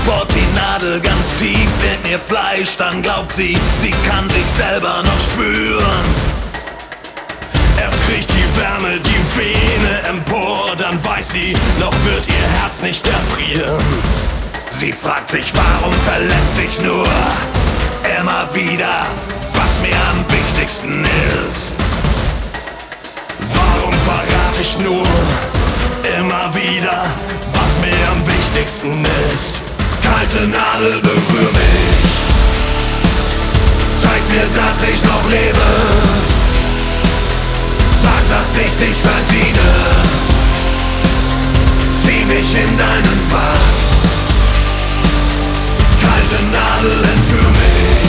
bohrt die Nadel ganz tief in ihr Fleisch, dann glaubt sie, sie kann sich selber noch spüren. Erst kriegt die Wärme die Vene empor, dann weiß sie, noch wird ihr Herz nicht erfrieren. Sie fragt sich, warum verletzt ich nur immer wieder, was mir am wichtigsten ist. Warum verrate ich nur immer wieder, was mir am wichtigsten ist. Kalte Nadel, berühr mich, zeig mir, dass ich noch lebe. Sag, dass ich dich verdiene, zieh mich in deinen Bann. Kalte Nadel, entführ mich,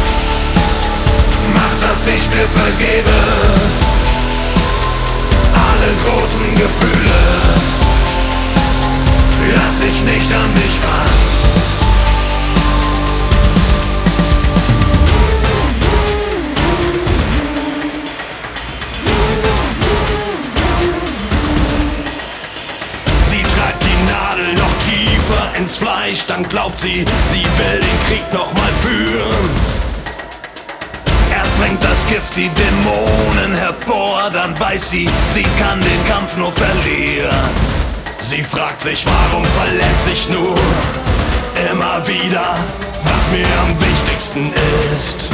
mach, dass ich mir vergebe. Alle großen Gefühle lass ich nicht an mich ran. Sie treibt die Nadel noch tiefer ins Fleisch, dann glaubt sie, sie will den Krieg noch mal führen. Erst bringt das Gift die Dämonen hervor, dann weiß sie, sie kann den Kampf nur verlieren. Sie fragt sich, warum verletze ich nur immer wieder, was mir am wichtigsten ist.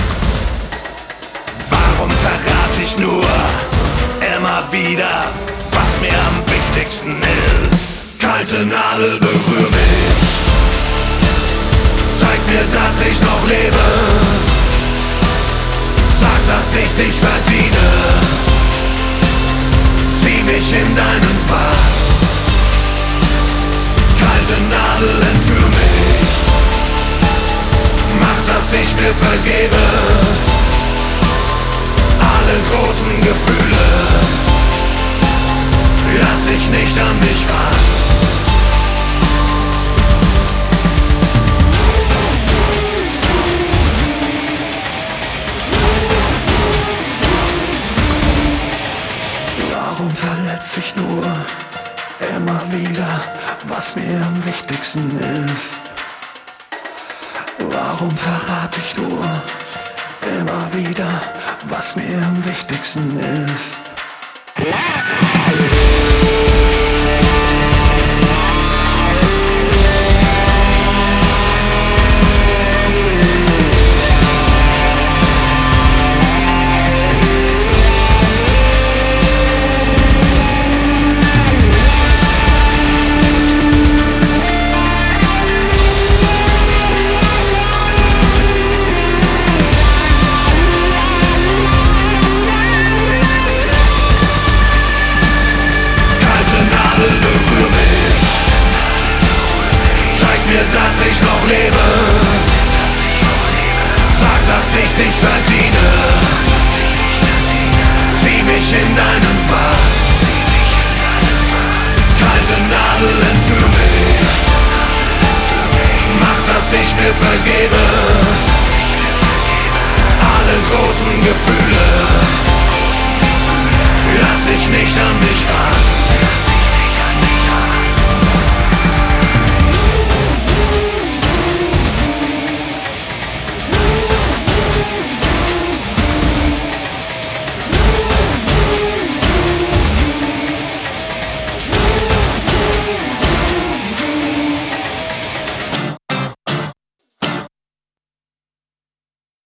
Warum verrate ich nur immer wieder, was mir am wichtigsten ist. Kalte Nadel, berühr mich, zeig mir, dass ich noch lebe. Sag, dass ich dich verdiene, zieh mich in deinen Bann. Kalte Nadel, entführ mich, mach, dass ich mir vergebe. Alle großen Gefühle lass ich nicht an mich ran. Warum verletze ich nur immer wieder, was mir am wichtigsten ist? Warum verrate ich nur immer wieder, was mir am wichtigsten ist? Dass ich noch lebe, sag, dass ich dich verdiene, zieh mich in deinen Bann. Kalte Nadel, entführ mich, mach, dass ich mir vergebe. Alle großen Gefühle lass ich nicht an mich ran.